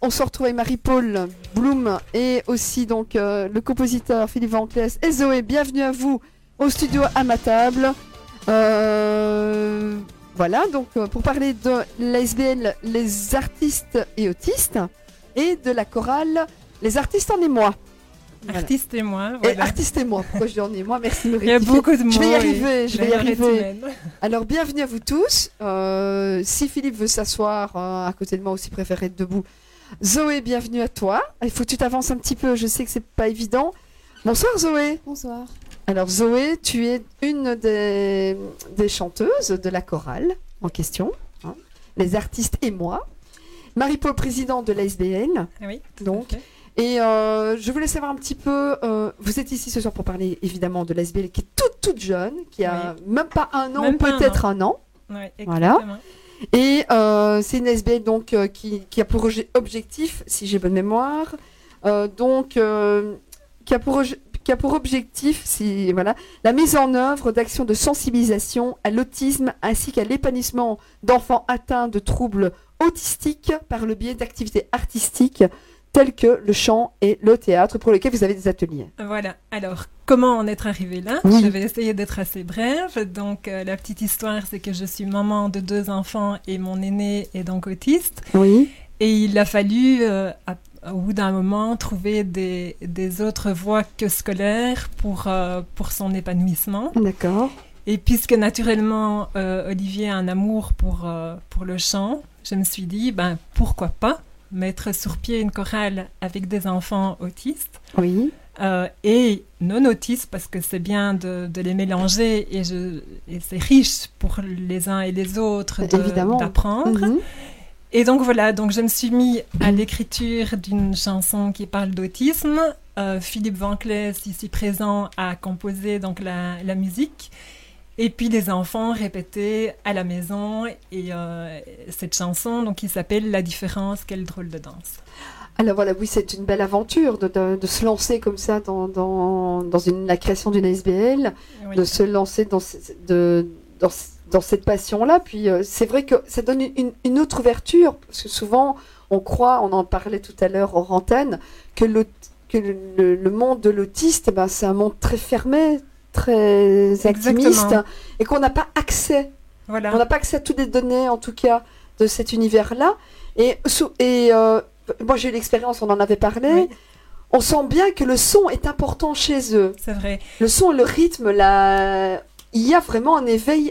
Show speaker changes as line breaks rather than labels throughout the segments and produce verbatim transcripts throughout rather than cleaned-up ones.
on se retrouve avec Marie-Paul Blum et aussi donc euh, le compositeur Philippe Van Cleef et Zoé. Bienvenue à vous au studio à ma table. Euh, voilà, donc euh, pour parler de l'A S B L, les artistes et autistes, et de la chorale Les artistes en émoi.
Voilà. Artiste et moi,
voilà. Et artiste et moi, pourquoi je dis en émoi? Merci de me
rectifier. Il y a beaucoup de mots.
Je vais y arriver, je vais y arriver. Alors, bienvenue à vous tous. Euh, si Philippe veut s'asseoir euh, à côté de moi ou s'il préfère être debout. Zoé, bienvenue à toi. Il faut que tu t'avances un petit peu, je sais que c'est pas évident. Bonsoir Zoé.
Bonsoir.
Alors Zoé, tu es une des, des chanteuses de la chorale en question, hein, les artistes et moi. Marie-Paul, présidente de l'A S B L.
Oui.
Donc. Et euh, je voulais savoir un petit peu, euh, vous êtes ici ce soir pour parler évidemment de l'A S B L qui est toute toute jeune, qui a oui. même pas un an, même peut-être un an.
Oui,
voilà. Et euh, c'est une A S B L donc euh, qui, qui a pour objectif, si j'ai bonne mémoire, euh, donc euh, qui a pour qui a pour objectif, si voilà, la mise en œuvre d'actions de sensibilisation à l'autisme ainsi qu'à l'épanouissement d'enfants atteints de troubles autistiques par le biais d'activités artistiques tels que le chant et le théâtre, pour lesquels vous avez des ateliers.
Voilà. Alors, comment en être arrivé là? Oui. Je vais essayer d'être assez brève. Donc, euh, la petite histoire, c'est que je suis maman de deux enfants et mon aîné est donc autiste.
Oui.
Et il a fallu, euh, à, au bout d'un moment, trouver des, des autres voies que scolaires pour, euh, pour son épanouissement.
D'accord.
Et puisque, naturellement, euh, Olivier a un amour pour, euh, pour le chant, je me suis dit, ben, pourquoi pas mettre sur pied une chorale avec des enfants autistes
oui.
euh, et non autistes, parce que c'est bien de, de les mélanger et, je, et c'est riche pour les uns et les autres de, d'apprendre. Mm-hmm. Et donc voilà, donc je me suis mis à l'écriture d'une chanson qui parle d'autisme. Euh, Philippe Van Cleef, ici présent, a composé donc la, la musique. Et puis les enfants répétaient à la maison et euh, cette chanson donc, qui s'appelle « La différence, quelle drôle de danse ».
Alors voilà, oui, c'est une belle aventure de, de, de se lancer comme ça dans, dans, dans une, la création d'une A S B L, oui. de se lancer dans, de, dans, dans cette passion-là. Puis euh, c'est vrai que ça donne une, une autre ouverture, parce que souvent on croit, on en parlait tout à l'heure en antenne, que, le, que le, le monde de l'autiste, ben, c'est un monde très fermé, très intimiste. Exactement. Et qu'on n'a pas accès.
Voilà.
On n'a pas accès à toutes les données, en tout cas, de cet univers-là. Et, et euh, moi, j'ai eu l'expérience, on en avait parlé. Oui. On sent bien que le son est important chez eux.
C'est vrai.
Le son, le rythme, la... il y a vraiment un éveil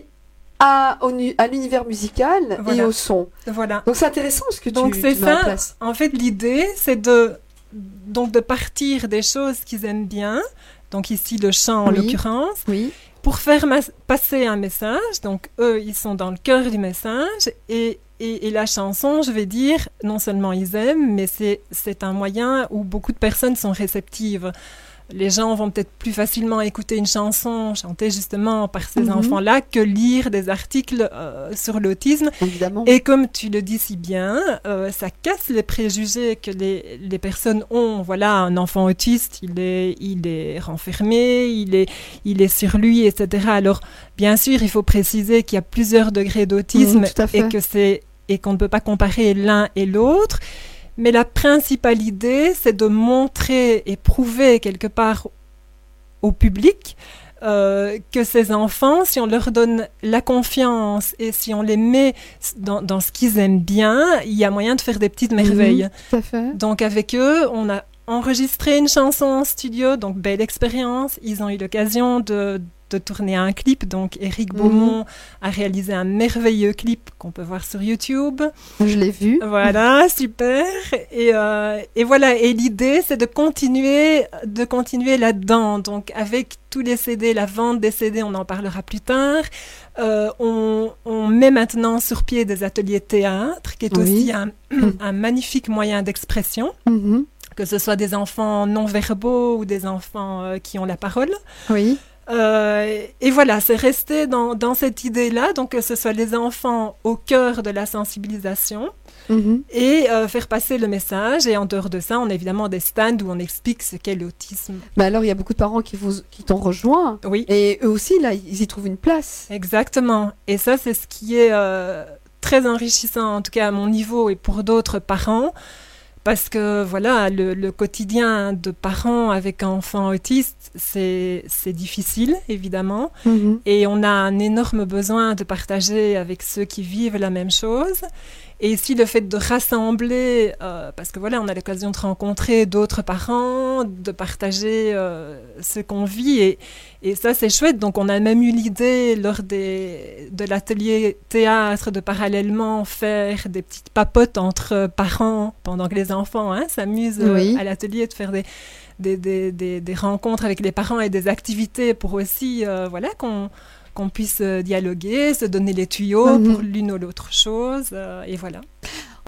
à, au, à l'univers musical voilà. et au son.
Voilà.
Donc, c'est intéressant ce que
donc,
tu,
c'est
tu mets
ça.
en place.
En fait, l'idée, c'est de, donc, de partir des choses qu'ils aiment bien. Donc ici, le chant en
oui,
l'occurrence,
oui.
pour faire ma- passer un message. Donc eux, ils sont dans le cœur du message. Et, et, et la chanson, je vais dire, non seulement ils aiment, mais c'est, c'est un moyen où beaucoup de personnes sont réceptives. Les gens vont peut-être plus facilement écouter une chanson chantée justement par ces mm-hmm. enfants-là que lire des articles euh, sur l'autisme.
Évidemment.
Et comme tu le dis si bien, euh, ça casse les préjugés que les, les personnes ont. Voilà, un enfant autiste, il est, il est renfermé, il est, il est sur lui, et cetera. Alors, bien sûr, il faut préciser qu'il y a plusieurs degrés d'autisme
mmh,
et, que c'est, et qu'on ne peut pas comparer l'un et l'autre. Mais la principale idée, c'est de montrer et prouver quelque part au public euh, que ces enfants, si on leur donne la confiance et si on les met dans, dans ce qu'ils aiment bien, il y a moyen de faire des petites merveilles.
Mmh, tout à fait.
Donc avec eux, on a enregistré une chanson en studio, donc belle expérience. Ils ont eu l'occasion de... de tourner un clip, donc Éric Beaumont mmh. a réalisé un merveilleux clip qu'on peut voir sur YouTube.
Je l'ai vu.
Voilà, super. Et, euh, et voilà, et l'idée, c'est de continuer, de continuer là-dedans. Donc, avec tous les C D, la vente des C D, on en parlera plus tard. Euh, on, on met maintenant sur pied des ateliers théâtre, qui est oui. aussi un, un magnifique moyen d'expression.
Mmh.
Que ce soit des enfants non-verbaux ou des enfants euh, qui ont la parole.
Oui.
Euh, et voilà, c'est resté dans, dans cette idée-là, donc que ce soit les enfants au cœur de la sensibilisation
mmh.
et euh, faire passer le message. Et en dehors de ça, on a évidemment des stands où on explique ce qu'est l'autisme.
Bah alors, il y a beaucoup de parents qui, vous, qui t'ont rejoint.
Oui.
Et eux aussi, là, ils y trouvent une place.
Exactement. Et ça, c'est ce qui est euh, très enrichissant, en tout cas à mon niveau et pour d'autres parents. parce que voilà, le, le quotidien de parents avec un enfant autiste, c'est, c'est difficile, évidemment. Mm-hmm. Et on a un énorme besoin de partager avec ceux qui vivent la même chose. Et ici, le fait de rassembler, euh, parce que voilà, on a l'occasion de rencontrer d'autres parents, de partager euh, ce qu'on vit, et, et ça, c'est chouette. Donc, on a même eu l'idée, lors des, de l'atelier théâtre, de parallèlement faire des petites papotes entre parents, pendant que les enfants hein, s'amusent oui. à l'atelier, de faire des, des, des, des, des rencontres avec les parents et des activités pour aussi, euh, voilà, qu'on... qu'on puisse dialoguer, se donner les tuyaux mm-hmm. pour l'une ou l'autre chose, euh, et voilà.